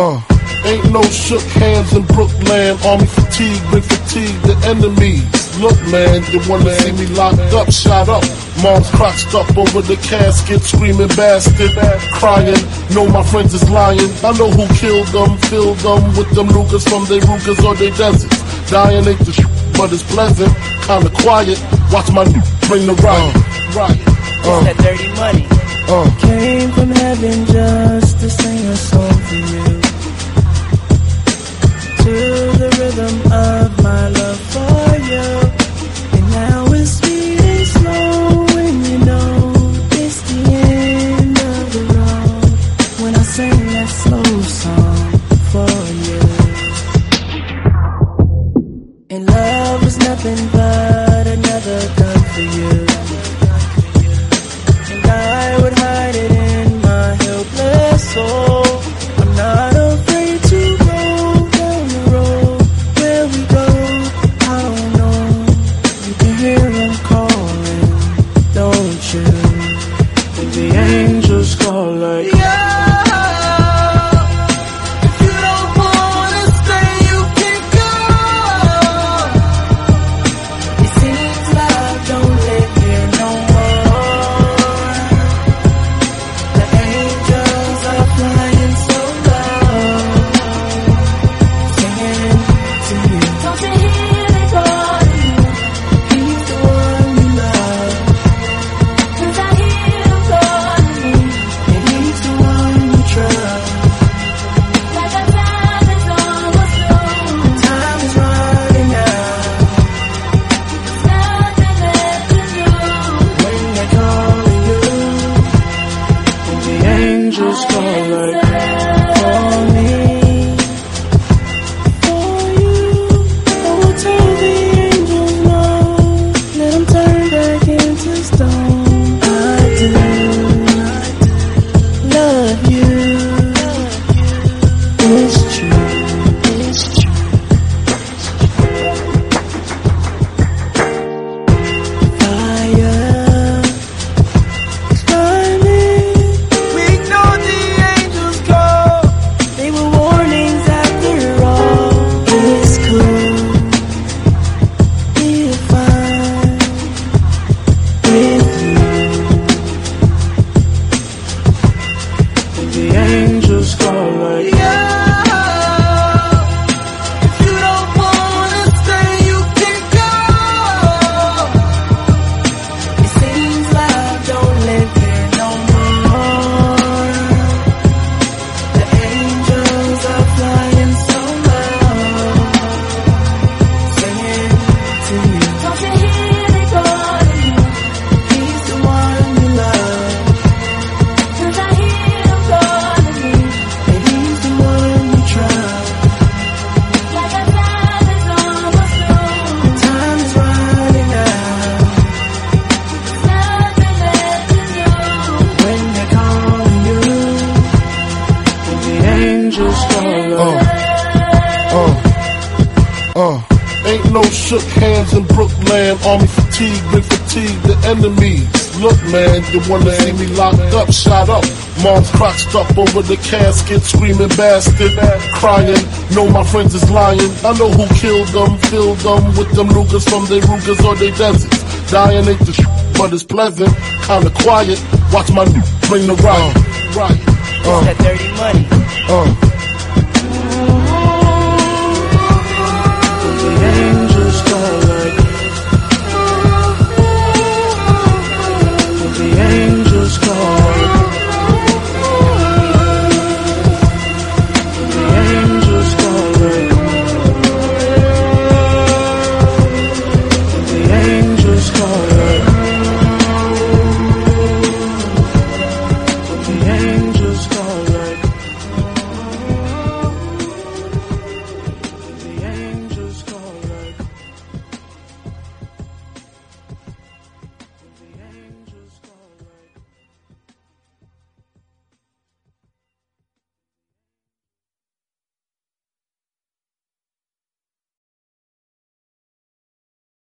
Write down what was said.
Ain't no shook hands in Brooklyn. Army fatigue, bring fatigue the enemies. Look, man, they wanna see me locked up, shot up. Mom's crotched up over the casket, screaming bastard, crying. Know my friends is lying. I know who killed them, filled them with them Lucas from they Rugas or they deserts. Dying ain't the but it's pleasant, kinda quiet. Watch my bring the riot. It's that dirty money. Came from heaven just to sing a song for you. To the rhythm of my love for you. And now it's sweet and slow when you know it's the end of the road. When I sing that slow song for you. And love was nothing but another gun for you. And I would hide it in my helpless soul. I'm not afraid to go down the road. Where we go, I don't know. You can hear them calling, don't you? And the angels call like, Ain't no shook hands in Brooklyn. Army fatigue, bring fatigue the enemies. Look, man, they wanna see me locked up, shot up. Mom's crotched up over the casket, screaming bastard, crying. Know my friends is lying. I know who killed them, filled them with them Lucas from they Rugas or they deserts. Dying ain't the but it's pleasant, kinda quiet. Watch my bring the riot. It's that dirty money.